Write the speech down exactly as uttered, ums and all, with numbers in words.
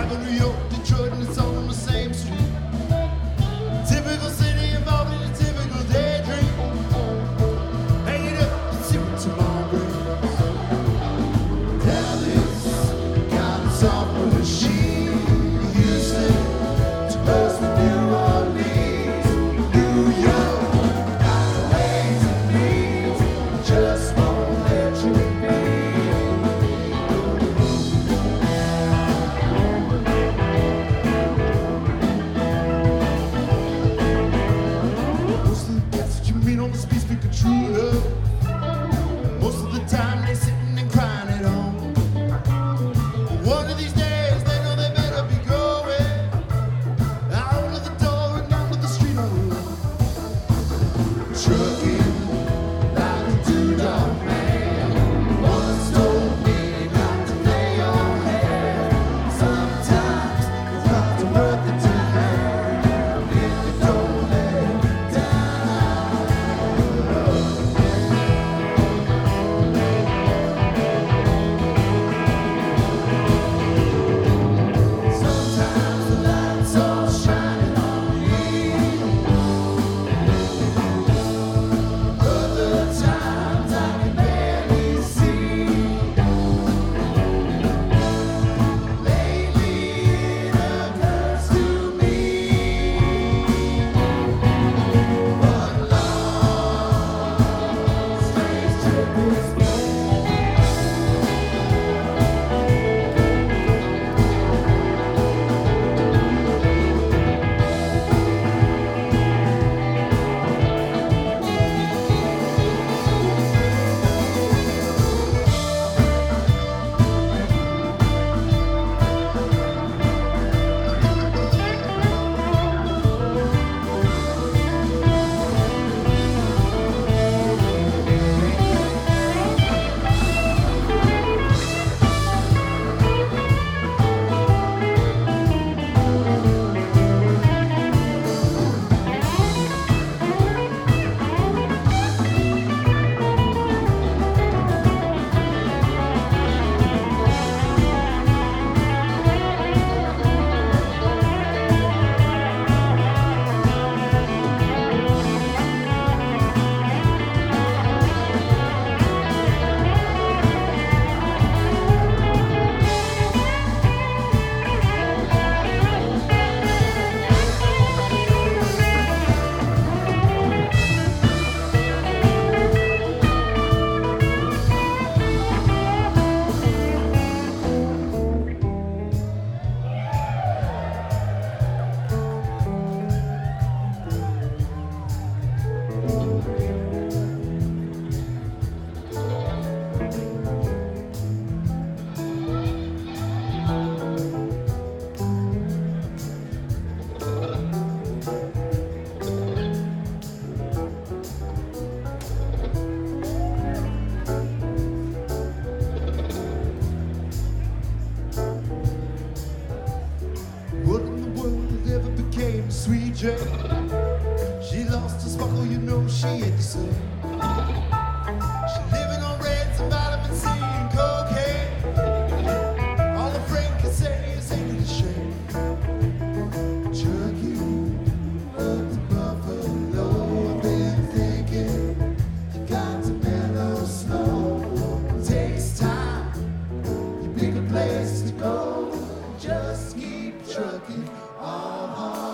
Chicago, New York, Detroit, and it's all on the same street. Typical city involved in a typical daydream. Hang it up and see what tomorrow brings. Dallas got a software machine. Houston to close to New Orleans. New York got the ways and means, just won't let you be. Most of the cats that you meet on the street speak of true love. Most of the time they sitting and crying at home. One of these days they know they better be going out of the door and onto the street alone. Trucking like a two-dog man once told me not to lay your head. Sometimes it's not to worth it to have if you don't let it down. Sometimes the lights all shining on me. Other times I can barely see. Lately it occurs to me what long, strange trip it's been. What in the world ever became Sweet Jane? She lost her sparkle, you know she ain't the same. She living on reds and vitamin C and cocaine. All a friend can say is ain't it a shame? Trucking up to Buffalo, I've been thinking you got to mellow slow. Takes time, you pick a place to go. Just keep trucking on.